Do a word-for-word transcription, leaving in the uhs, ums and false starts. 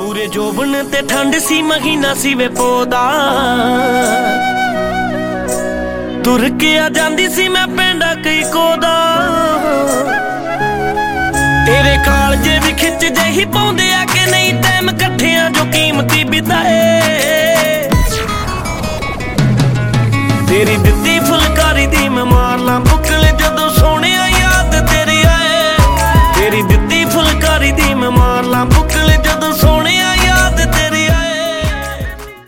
ਪੂਰੇ ਜੋਬਨ ਤੇ ਠੰਡ ਸੀ ਮਹੀਨਾ ਸੀ ਵੇ ਪੋਦਾ ਤੁਰ ਕੇ ਆ ਜਾਂਦੀ ਸੀ ਮੈਂ ਪਿੰਡਾ ਕਈ ਕੋਦਾ ਤੇਰੇ ਕਾਲਜੇ ਵੀ ਖਿੱਚ ਜਿਹੀ ਪਾਉਂਦੇ ਆ ਕਿ ਨਹੀਂ ਟਾਈਮ ਇਕੱਠਿਆਂ ਜੋ ਕੀਮਤ